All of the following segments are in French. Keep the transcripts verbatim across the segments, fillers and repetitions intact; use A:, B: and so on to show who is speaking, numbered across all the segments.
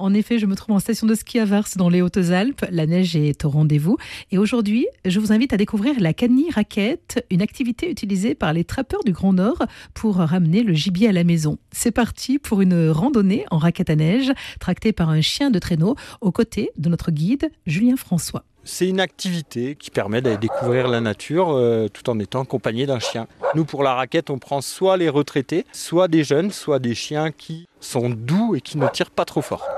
A: En effet, je me trouve en station de ski à Vars dans les Hautes-Alpes. La neige est au rendez-vous. Et aujourd'hui, je vous invite à découvrir la cani-raquette, une activité utilisée par les trappeurs du Grand Nord pour ramener le gibier à la maison. C'est parti pour une randonnée en raquette à neige, tractée par un chien de traîneau, aux côtés de notre guide Julien François.
B: C'est une activité qui permet d'aller découvrir la nature euh, tout en étant accompagné d'un chien. Nous, pour la raquette, on prend soit les retraités, soit des jeunes, soit des chiens qui sont doux et qui ne tirent pas trop fort.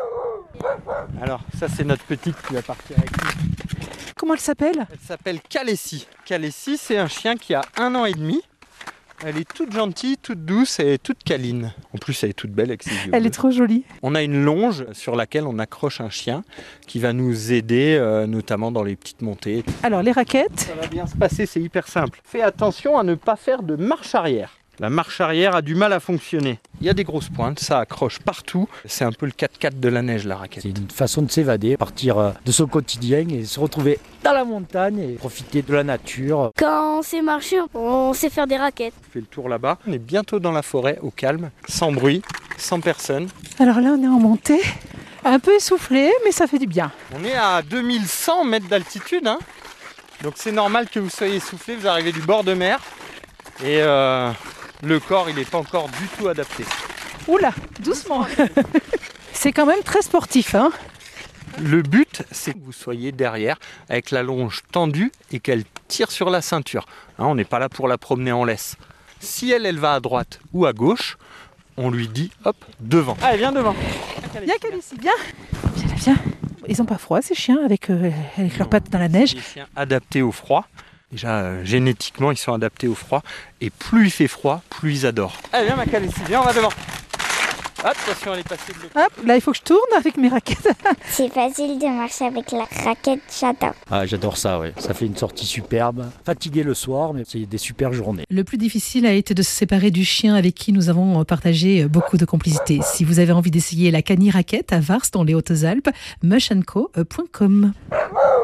B: Alors, ça, c'est notre petite qui va partir avec nous.
A: Comment elle s'appelle ?
B: Elle s'appelle Calessie. Calessie, c'est un chien qui a un an et demi. Elle est toute gentille, toute douce et toute câline. En plus, elle est toute belle avec ses yeux.
A: Elle est trop jolie.
B: On a une longe sur laquelle on accroche un chien qui va nous aider, euh, notamment dans les petites montées.
A: Alors, les raquettes ?
B: Ça va bien se passer, c'est hyper simple. Fais attention à ne pas faire de marche arrière. La marche arrière a du mal à fonctionner. Il y a des grosses pointes, ça accroche partout. C'est un peu le quatre-quatre de la neige, la raquette.
C: C'est une façon de s'évader, partir de son quotidien et se retrouver dans la montagne et profiter de la nature.
D: Quand on sait marcher, on sait faire des raquettes.
B: On fait le tour là-bas. On est bientôt dans la forêt, au calme, sans bruit, sans personne.
A: Alors là, on est en montée, un peu essoufflé, mais ça fait du bien.
B: On est à deux mille cent mètres d'altitude, hein. Donc c'est normal que vous soyez essoufflé, vous arrivez du bord de mer. Et euh, le corps, il n'est pas encore du tout adapté.
A: Oula, doucement. C'est quand même très sportif, hein.
B: Le but, c'est que vous soyez derrière avec la longe tendue et qu'elle tire sur la ceinture. Hein, on n'est pas là pour la promener en laisse. Si elle, elle va à droite ou à gauche, on lui dit hop, devant. Allez, viens devant.
A: Viens, Calessie, viens. Viens, viens. Ils n'ont pas froid, ces chiens, avec, euh, avec leurs pattes dans la neige.
B: Des chiens adaptés au froid. Déjà, euh, génétiquement, ils sont adaptés au froid. Et plus il fait froid, plus ils adorent. Allez, viens, ma Calessie, viens, on va devant. Attention, elle est passée de l'autre.
A: Hop, là, il faut que je tourne avec mes raquettes.
D: C'est facile de marcher avec la raquette, j'adore.
C: Ah, j'adore ça, ouais. Ça fait une sortie superbe. Fatigué le soir, mais c'est des super journées.
A: Le plus difficile a été de se séparer du chien avec qui nous avons partagé beaucoup de complicité. Si vous avez envie d'essayer la cani-raquette à Vars dans les Hautes-Alpes, mush and co point com.